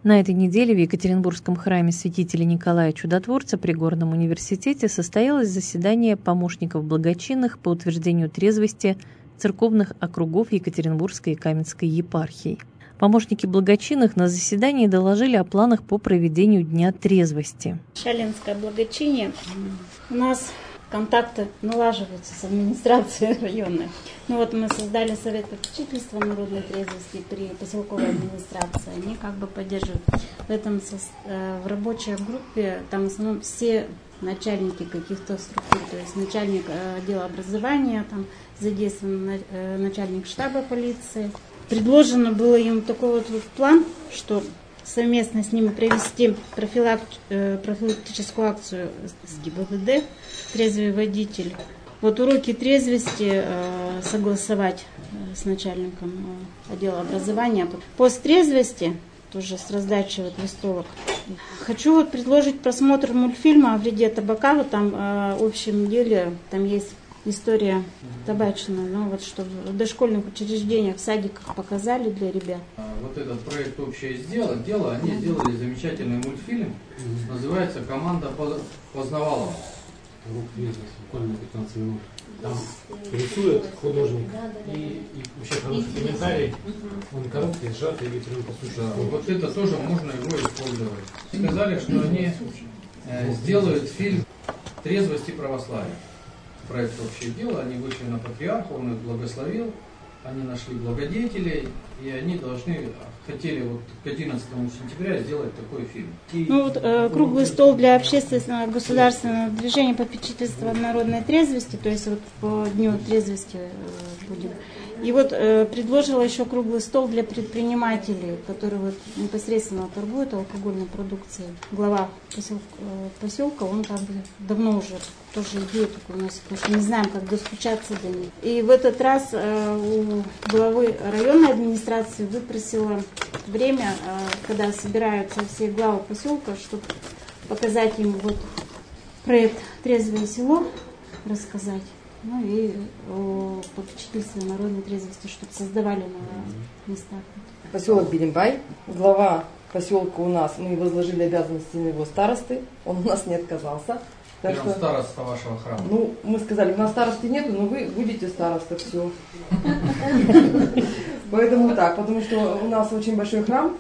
На этой неделе в Екатеринбургском храме святителя Николая Чудотворца при Горном университете состоялось заседание помощников благочинных по утверждению трезвости церковных округов Екатеринбургской и Каменской епархий. Помощники благочинных на заседании доложили о планах по проведению Дня трезвости. Шаленское благочиние. У нас контакты налаживаются с администрацией районной. Мы создали совет попечительства народной трезвости при поселковой администрации. Они поддерживают в рабочей группе, там в основном все начальники каких-то структур, то есть начальник отдела образования, там задействован начальник штаба полиции. Предложено было им такой план, что совместно с ними провести профилактическую акцию с ГИБДД «Трезвый водитель». Уроки трезвости согласовать с начальником отдела образования. Пост трезвости, тоже с раздачей листовок. Хочу предложить просмотр мультфильма о вреде табака. Там в общем деле там есть история табачная, чтобы в дошкольных учреждениях, в садиках показали для ребят. Этот проект «Общее дело», они сделали замечательный мультфильм, называется «Команда Познавалова». Буквально 15 минут. Там рисует художник и вообще хороший комментарий. Он короткий, сжатый, ветеран послушает. Это тоже можно его использовать. Сказали, что они сделают фильм «Трезвость и православие». Проект «Общее дело», они вышли на патриарха, он их благословил, они нашли благодетелей, и они хотели к 11 сентября сделать такой фильм. Круглый стол для общественного государственного движения попечительства народной трезвости, то есть по Дню трезвости будет. И предложила еще круглый стол для предпринимателей, которые непосредственно торгуют алкогольной продукцией. Глава поселка, он давно уже тоже идею такую носит, потому что не знаем, как достучаться до них. И в этот раз у главы районной администрации выпросила время, когда собираются все главы поселка, чтобы показать им проект «Трезвое село», рассказать. И о попечительстве народной трезвости, чтобы создавали на местах. Поселок Белимбай, глава поселка у нас, мы возложили обязанности на его старосты, он у нас не отказался. Староста вашего храма. Мы сказали, у нас старосты нету, но вы будете староста, все. Поэтому потому что у нас очень большой храм,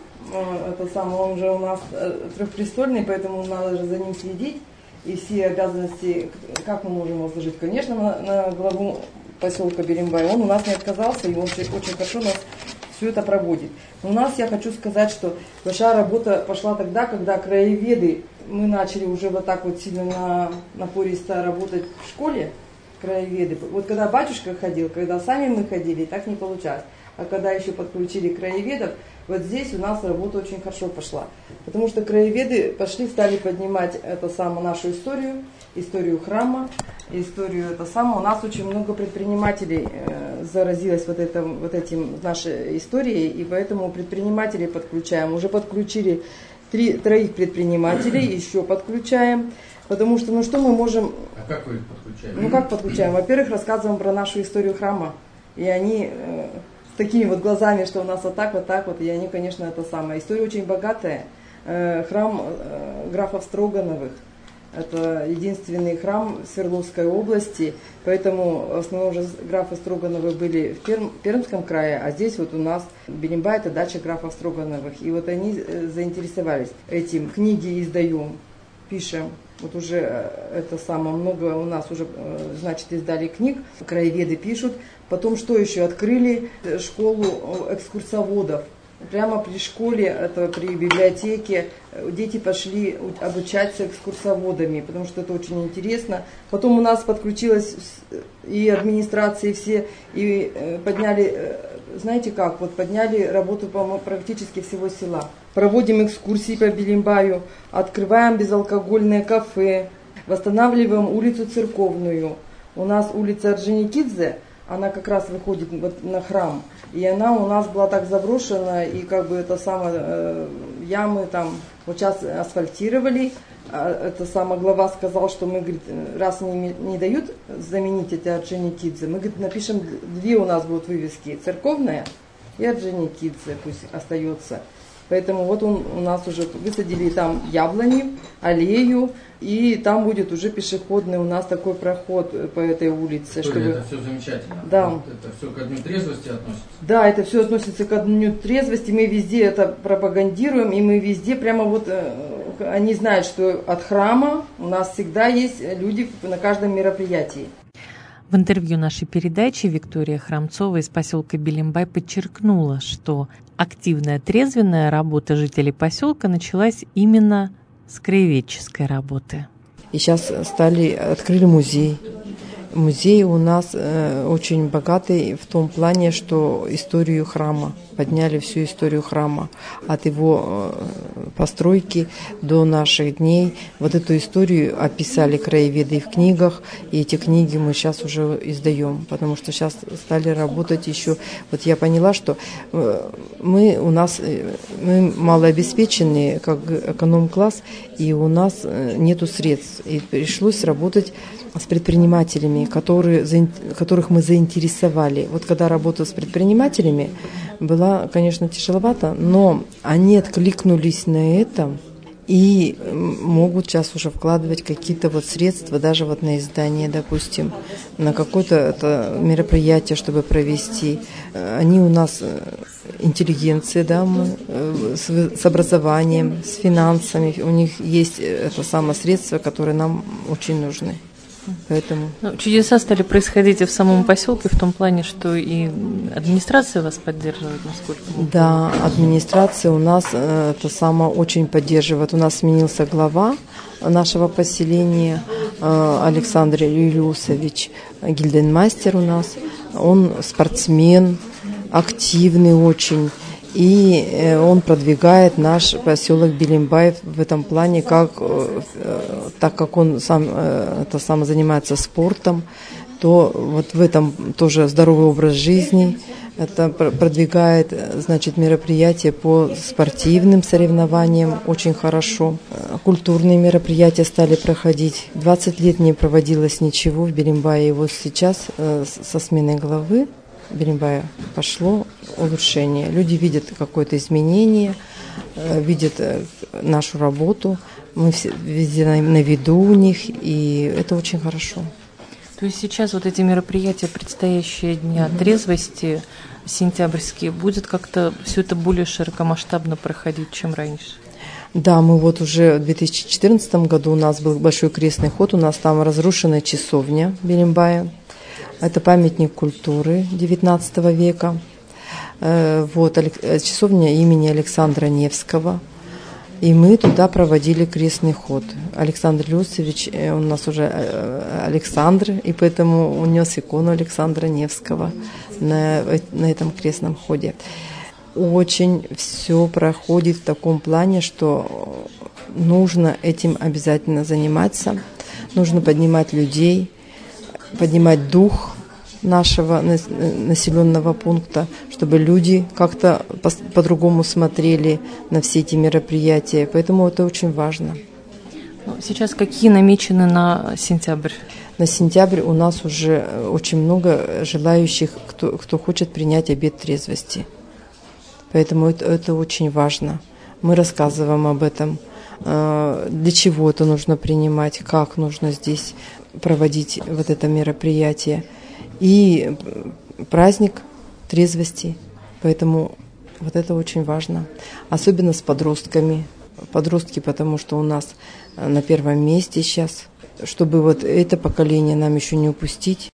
он же у нас трехпрестольный, поэтому надо же за ним следить. И все обязанности, как мы можем возложить, конечно, на главу поселка Белимбай. Он у нас не отказался, и он очень хорошо нас все это проводит. Но у нас, я хочу сказать, что большая работа пошла тогда, когда краеведы, мы начали уже сильно напористо работать в школе, краеведы. Когда батюшка ходил, когда сами мы ходили, так не получалось. А когда еще подключили краеведов, здесь у нас работа очень хорошо пошла. Потому что краеведы стали поднимать нашу историю храма, историю У нас очень много предпринимателей заразилось этим нашей историей, и поэтому предпринимателей подключаем. Уже подключили троих предпринимателей, еще подключаем. Потому что, что мы можем... А как вы их подключаете? Как подключаем? Во-первых, рассказываем про нашу историю храма. И они... с такими глазами, что у нас вот так, и они, конечно, История очень богатая. Храм графов Строгановых. Это единственный храм в Свердловской области, поэтому в основном уже графы Строгановы были в Пермском крае, а здесь у нас Белимбай, это дача графов Строгановых. И они заинтересовались этим. Книги издаем, пишем. Уже много у нас уже, издали книг, краеведы пишут. Потом что еще? Открыли школу экскурсоводов. Прямо при школе, при библиотеке, дети пошли обучаться экскурсоводами, потому что это очень интересно. Потом у нас подключилась и администрации все, и подняли, подняли работу практически всего села. Проводим экскурсии по Белимбаю, открываем безалкогольное кафе, восстанавливаем улицу Церковную. У нас улица Орджоникидзе, она как раз выходит на храм. И она у нас была так заброшена, и ямы там, сейчас асфальтировали. Глава сказал, что мы, раз не дают заменить эти Орджоникидзе, мы, напишем, две у нас будут вывески, церковная и Орджоникидзе, пусть остается. Поэтому вот у нас уже высадили там яблони, аллею, и там будет уже пешеходный у нас такой проход по этой улице. Это все замечательно. Да. Вот это все к Дню трезвости относится? Да, это все относится к Дню трезвости. Мы везде это пропагандируем, и мы везде прямо вот, они знают, что от храма у нас всегда есть люди на каждом мероприятии. В интервью нашей передачи Виктория Храмцова из поселка Белимбай подчеркнула, что активная трезвенная работа жителей поселка началась именно с краеведческой работы. И сейчас открыли музей. Музей у нас очень богатый в том плане, что историю храма, подняли всю историю храма, от его постройки до наших дней. Вот эту историю описали краеведы в книгах, и эти книги мы сейчас уже издаем, потому что сейчас стали работать еще. Вот я поняла, что мы малообеспеченные, как эконом-класс, и у нас нету средств, и пришлось работать с предпринимателями, которых мы заинтересовали. Вот когда работала с предпринимателями, было, конечно, тяжеловато, но они откликнулись на это и могут сейчас уже вкладывать какие-то вот средства, даже вот на издание, допустим, на какое-то это мероприятие, чтобы провести. Они у нас интеллигенция, да, с образованием, с финансами. У них есть это самое средство, которое нам очень нужны. Поэтому... Чудеса стали происходить и в самом поселке, в том плане, что и администрация вас поддерживает, насколько? Да, администрация у нас это самое очень поддерживает. У нас сменился глава нашего поселения Александр Юлиусович Гильденмастер у нас. Он спортсмен, активный очень. И он продвигает наш поселок Белимбай в этом плане, так как он сам занимается спортом, то вот в этом тоже здоровый образ жизни. Это продвигает, значит, мероприятия по спортивным соревнованиям очень хорошо. Культурные мероприятия стали проходить. 20 лет не проводилось ничего в Белимбае. И вот сейчас со сменой главы Белимбая пошло улучшение. Люди видят какое-то изменение, видят нашу работу. Мы все везде на виду у них, и это очень хорошо. То есть сейчас вот эти мероприятия, предстоящие Дня трезвости, сентябрьские, будет как-то все это более широкомасштабно проходить, чем раньше? Да, мы вот уже в 2014 году у нас был большой крестный ход, у нас там разрушенная часовня Белимбая. Это памятник культуры XIX века. Вот, часовня имени Александра Невского. И мы туда проводили крестный ход. Александр Люсович, он у нас уже Александр, и поэтому унес икону Александра Невского на этом крестном ходе. Очень все проходит в таком плане, что нужно этим обязательно заниматься. Нужно поднимать людей, поднимать дух нашего населенного пункта, чтобы люди как-то по-другому смотрели на все эти мероприятия. Поэтому это очень важно. Сейчас какие намечены на сентябрь? На сентябрь у нас уже очень много желающих, кто хочет принять обет трезвости. Поэтому это очень важно. Мы рассказываем об этом, для чего это нужно принимать, как нужно здесь проводить вот это мероприятие. И праздник трезвости, поэтому вот это очень важно. Особенно с подростками. Подростки, потому что у нас на первом месте сейчас, чтобы вот это поколение нам еще не упустить.